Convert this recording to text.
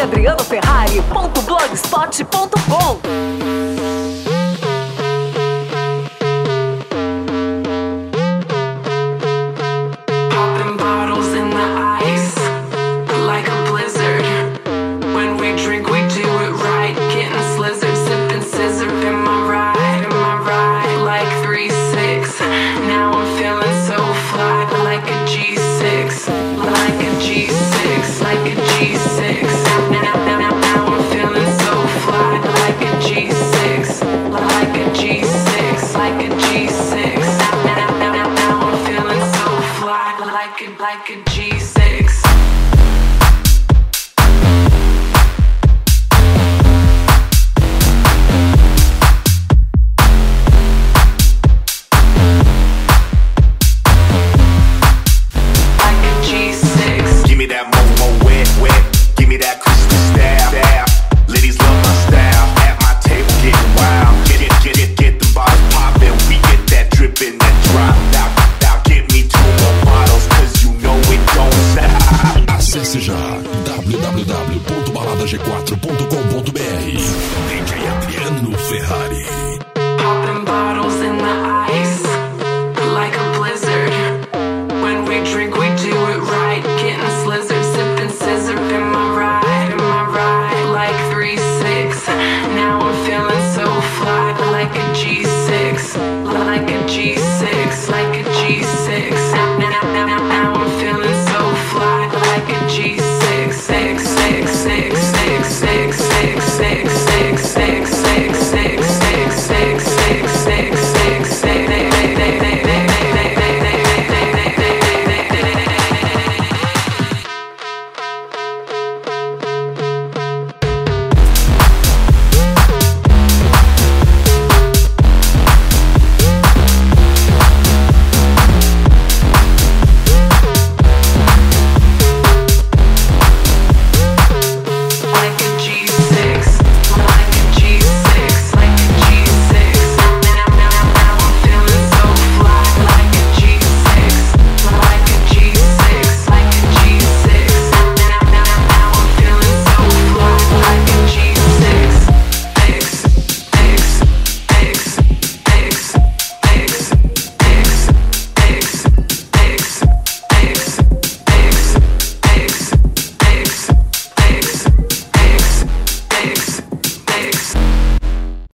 adrianoferrari.blogspot.com. Like a G6. Give me that mo wet, wet. Give me that crystal style. Ladies love my style. At my table getting wild. Get the bars poppin'. We get that drippin', that drop. Now get me two more bottles, cause you know it don't stop. Acesse já www.baladag4.com.br. DJ Adriano Ferrari.